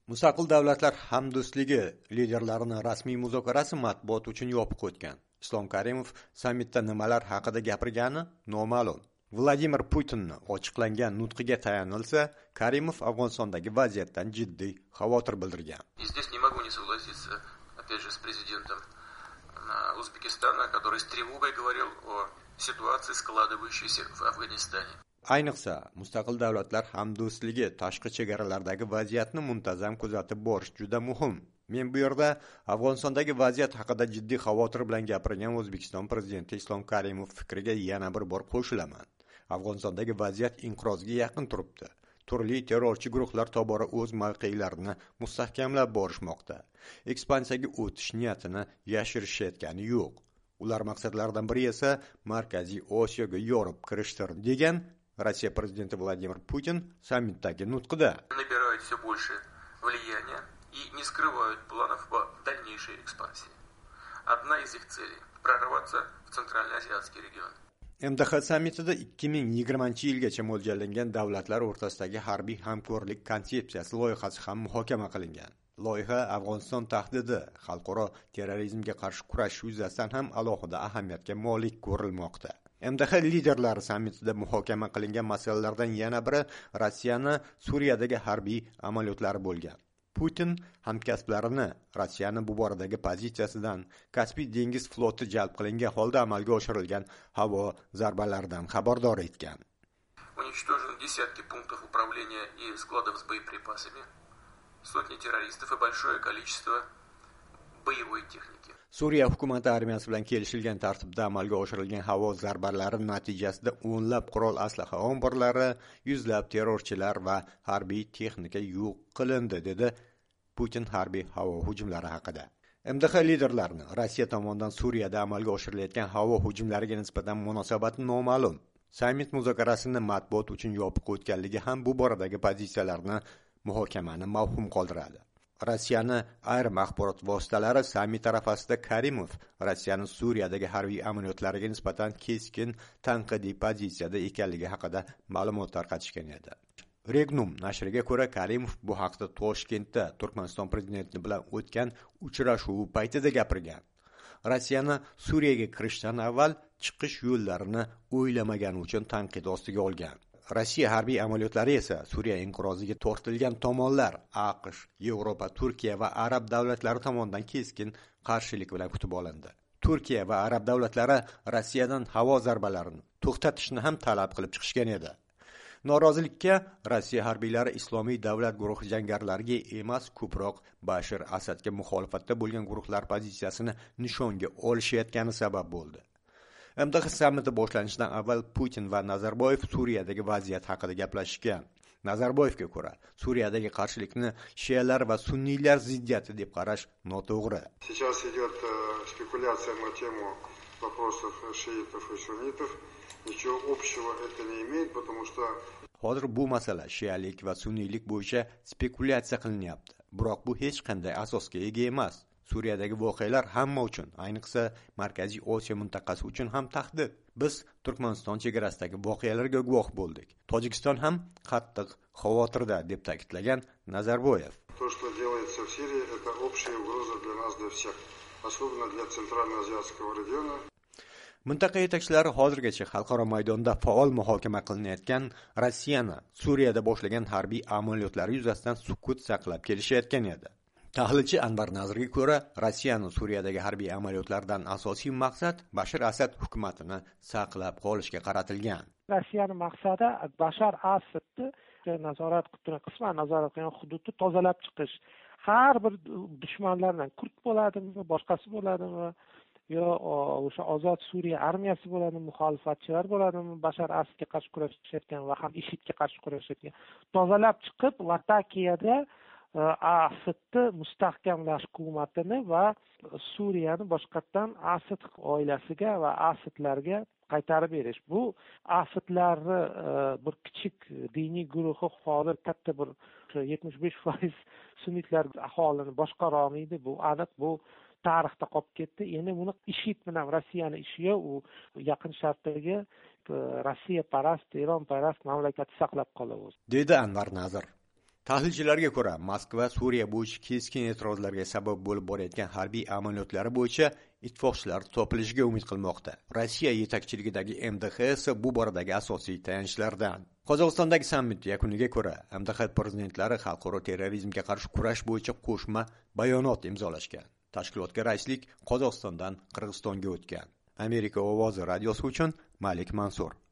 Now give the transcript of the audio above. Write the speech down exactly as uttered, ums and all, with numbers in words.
Mustaqil davlatlar hamdo'stligi liderlarining rasmiy muzokarasi matbuot uchun yopiq o'tgan. Islom Karimov sammitda nimalar haqida gapirgani noma'lum. Vladimir Putinning ochiqlangan nutqiga tayanilsa, Karimov Afg'onistondagi vaziyatdan jiddiy xavotir bildirgan. Здесь не могу не согласиться, опять же, с президентом Узбекистана, который с тревогой говорил о ситуации, складывающейся в Афганистане. Ayniqsa, mustaqil davlatlar hamdo'stligi tashqi chegaralardagi vaziyatni muntazam kuzatib borish juda muhim. Men bu yerda Afg'onistondagi vaziyat haqida jiddiy xavotir bilan gapirgan O'zbekiston prezidenti Islom Karimov fikriga yana bir bor qo'shilaman. Afg'onistondagi vaziyat inqirozga yaqin turibdi. Turli terrorchi guruhlar tobora o'z mavqelarini mustahkamlab borishmoqda. Ekspansiyaga o'tish niyatini yashirishayotgani yo'q. Ular maqsadlaridan biri esa Markaziy Osiyoga yorib kirishdir, degan Rossiya prezidenti Vladimir Putin sammitdagi nutqida. Набирают все больше влияния и не скрывают планов по дальнейшей экспансии. Одна из их целей – прорваться в Центральноазиатский регион. M D H sammitida ikki ming yigirmanchi yilgacha mo'ljallangan davlatlar o'rtasidagi harbiy hamkorlik konsepsiyasi loyihasi ham muhokama qilingan. Loyiha Afg'oniston tahdidi, xalqaro terrorizmga qarshi kurash yuzasidan ham alohida ahamiyatga molik ko'rilmoqda. M D H liderlari sammitida muhokama qilingan masalalardan yana biri Rossiyani Suriyadagi harbiy amaliyotlari bo'lgan. Putin hamkasblarini Rossiyani bu boradagi pozitsiyasidan, Kaspiy dengiz floti jalb qilingan holda amalga oshirilgan havo zarbalaridan xabardor etgan. Уничтожены десятки пунктов управления и складов с боеприпасами, сотни террористов и большое количество боевой техники. Suriya hukumati armiyasi bilan kelishilgan tartibda amalga oshirilgan havo zarbalari natijasida o'nlab qurol aslaha omborlari, yuzlab terrorchilar va harbiy texnika yo'q qilindi, dedi Putin harbiy havo hujumlari haqida. M D H liderlarining Rossiya tomonidan Suriyada amalga oshirilayotgan havo hujumlariga nisbatan munosabati noma'lum. Sammit muzokarasini matbuot uchun yopiq o'tganligi ham bu boradagi pozitsiyalarni muhokamani mavhum qoldiradi. Rossiyani ayrim axborot vositalari sammit arafasida Karimov Rossiyani Suriyadagi harbiy amaliyotlariga nisbatan keskin tanqidiy pozitsiyada ekanligi haqida ma'lumot tarqatishgan edi. Regnum nashriga ko'ra, Karimov bu haqda Toshkentda Turkmaniston prezidenti bilan o'tgan uchrashuv paytida gapirgan. Rossiyani Suriyaga kirishdan avval chiqish yo'llarini o'ylamagani uchun tanqid ostiga olgan. Rossiya harbiy amaliyotlari esa Suriya inqiroziga tortilgan tomonlar AQSh, Yevropa, Turkiya va arab davlatlari tomonidan keskin qarshilik bilan kutib olindi. Turkiya va arab davlatlari Rossiyadan havo zarbalarini to'xtatishni ham talab qilib chiqishgan edi. Norozilikka Rossiya harbiylari Islomiy davlat guruhi jangarilariga emas, ko'proq Bashir Asadga muxolifatda bo'lgan guruhlar pozitsiyasini nishonga olishayotgani sabab bo'ldi. M D H sammiti boshlanishidan avval Putin va Nazarboyev Suriyadagi vaziyat haqida gaplashgan. Nazarboyevga ko'ra, Suriyadagi qarshilikni shialar va sunniylar ziddiyati deb qarash noto'g'ri. Сейчас идет спекуляция на тему вопросов шиитов и суннитов. Ничего общего это не имеет, потому что Hozir bu masala shialik va sunniylik bo'yicha spekulatsiya qilinyapti. Biroq bu hech qanday asosga ega emas. Suriyadagi voqealar hamma uchun, ayniqsa Markaziy Osiyo mintaqasi uchun ham tahdid. Biz Turkmaniston chegarasidagi voqealarga guvoh bo'ldik. Tojikiston ham qattiq xavotirda, deb ta'kidlagan Nazarboyev. То, что делается в Сирии, это общая угроза для нас, для всех, особенно для Центральноазиатского региона. Mintaqa yetakchilari hozirgacha xalqaro maydonda faol muhokama qilinayotgan Rossiyani Suriyada boshlagan harbiy amaliyotlari yuzasidan sukut saqlab kelishayotgan edi. Tahlilchi Anvar Nazirga ko'ra, Rossiyaning Suriyadagi harbiy amaliyotlaridan asosiy maqsad Bashar Asad hukumatini saqlab qolishga qaratilgan. Rossiyaning maqsadi Bashar Asadni nazorat qilgan, qisman nazorat qilgan hududni tozalab chiqish. Har bir dushmanlardan kurd bo'ladimi, boshqasi bo'ladimi, yo o'sha ozod Suriya armiyasi bo'ladimi, muxolifatchilar bo'ladimi, Bashar Asadga qarshi kurashayotgan va ham IShIDga qarshi kurashayotgan, tozalab chiqib Latakiyada Asadni mustahkamlash hukumatini va Suriyani boshqatdan Asad oilasiga va Asadlarga qaytarib berish. Bu Asadlarni bir kichik diniy guruhi hozir katta bir yetmish besh foiz sunnitlar aholini boshqara olmaydi. Bu aniq, bu tarixda qolib ketdi. Endi buni IShID bilan Rossiyani ishi u yaqin Sharqdagi Rossiya parast, Eron parast mamlakatni saqlab qoladi, dedi Anvar Nazir. Tahlilchilarga ko'ra, Moskva Suriya bo'yicha keskin e'tirozlarga sabab bo'lib borayotgan harbiy amaliyotlari bo'yicha ittifoqchilar topilishiga umid qilmoqda. Rossiya yetakchiligidagi M D H esa bu boradagi asosiy tayanchlardan. Qozog'istondagi sammit yakuniga ko'ra, M D H prezidentlari xalqaro terrorizmga qarshi kurash bo'yicha qo'shma bayonot imzolashgan. Tashkilotga raislik Qozog'istondan Qirg'izistonga o'tgan. Amerika ovozi radiosi uchun Malik Mansur.